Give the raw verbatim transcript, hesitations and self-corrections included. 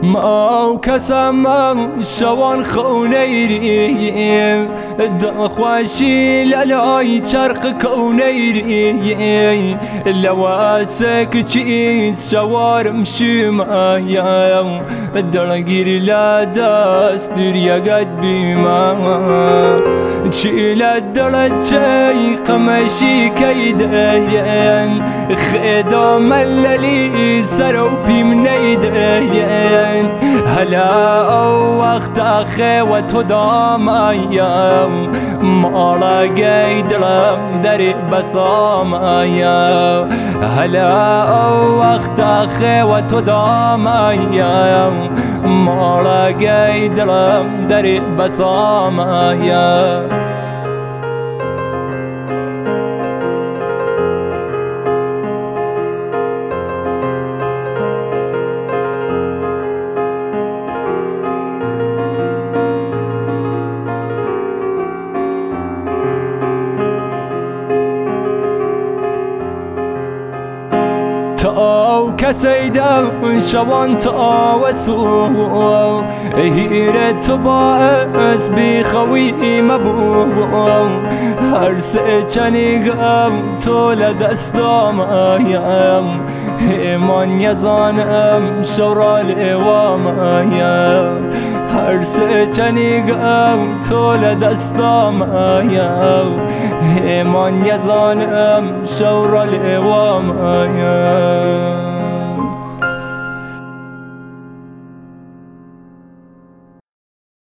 ما کەسم شەوان خەونەیری دڵخواشی لە لای چەرخ کەونەیری لەواسەک چیت شەوارم شمایە دڵگیر لە دەست دریەگەت بیمە چی لە دڵت چەی قەمەشی کەیدەیەن خێدا مەلەلی سەرە و پیم نەیدەیەن هەلا ئەو وەختە خێوە تۆ دامایە ماڵەگەی دڵم دەرێ بەسامایە هەلا ئەو وەختە خێوە تۆ دامایە ماڵەگەی دڵم دەرێ بەسامایە تاو کەسەیدا شەوان تاوە سوو هیرە تو باعث بیخەوی مەبوو هەر سێ چەنیگەم تۆ لە دەستامایە هێمان یەزانم شەڕە لێوامایە هەر سێ چەنیگەم تۆ لە دەستامایە هێمان یەزانم شەڕە لێوامایە